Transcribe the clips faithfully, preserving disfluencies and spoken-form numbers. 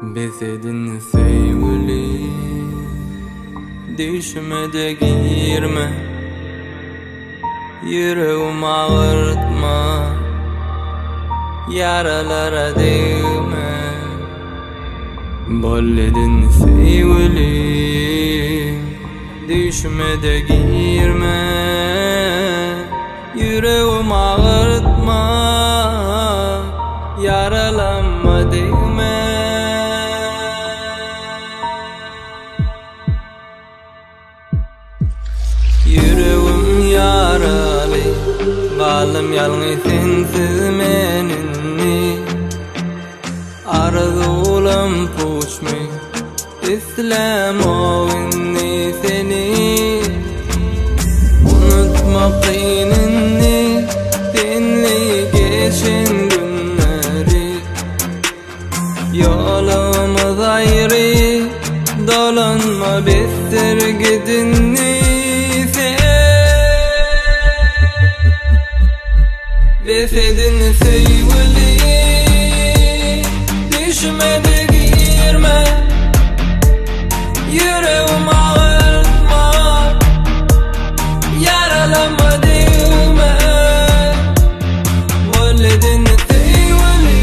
Bezedin sevgili, düşme de girme, yüreğimi ağırtma, yaralara değme. Bolledin sevgili, düşme de girme, yüreğimi ağırtma, yaralanma değme. Yüreğim yaralı, kalım yalnız sensiz menini. Arzulam puçmi, İslam ovinni seni. Unutma kıynını, senli geçen günleri. Yolumuz ayrı, dolanma bestir gidinni. Bezedin sevgili, düşme de girme, yüreğimi ağırtma, yaralanma değme. Bolledin sevgili,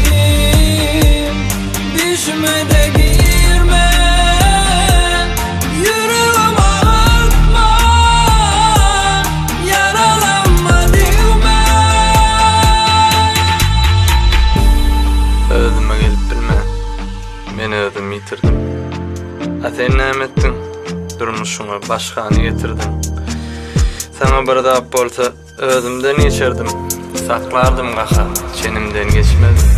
düşme de girme, yüreğimi ağırtma, yaralanma değme. Özüme gelip bilme, meni özüm yitirdim. A sen nämetdin, durmuşuňa başgany getirdin. Sana bir dap bolsa özümden geçirdim, saklardım gaha, çenimden geçmez.